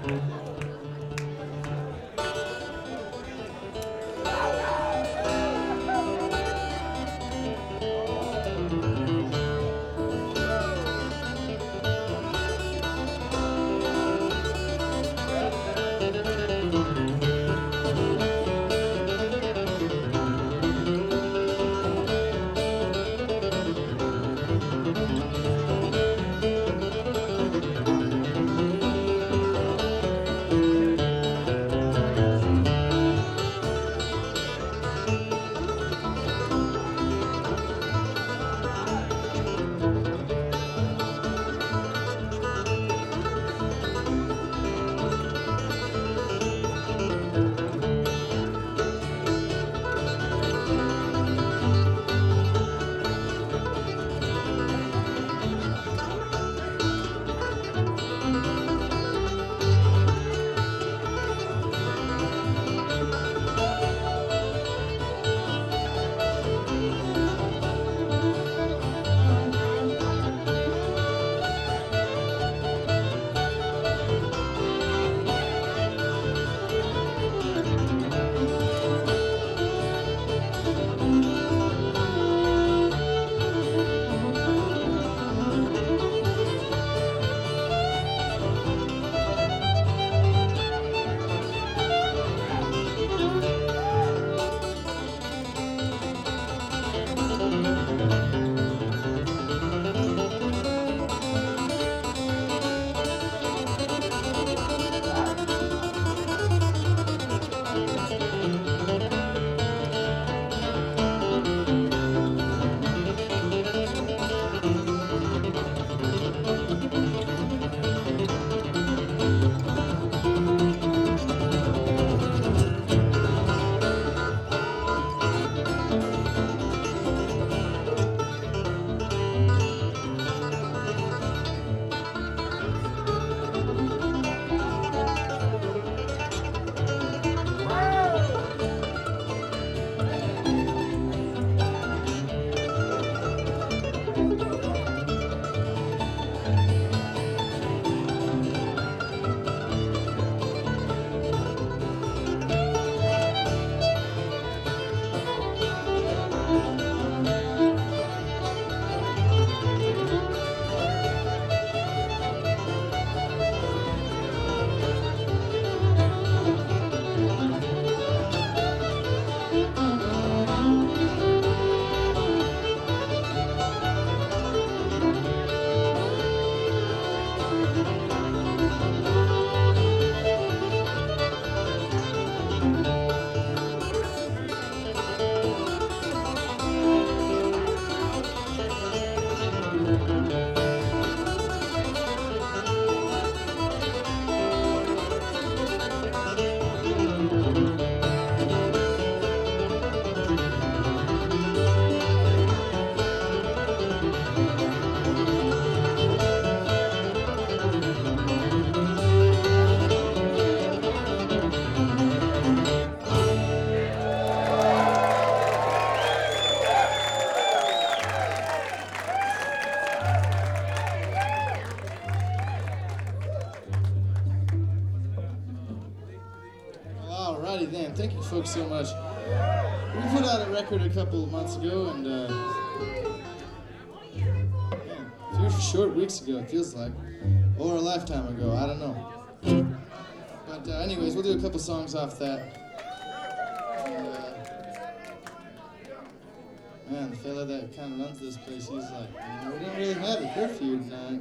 Alrighty then, thank you folks so much. We put out a record a couple of months ago, and man, a few short weeks ago it feels like, or a lifetime ago, I don't know. But anyways, we'll do a couple songs off that. And, man, the fella that kind of runs this place, he's like, we don't really have a curfew tonight.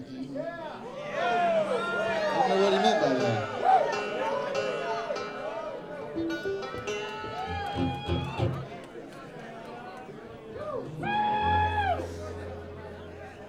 I don't know what he meant by that.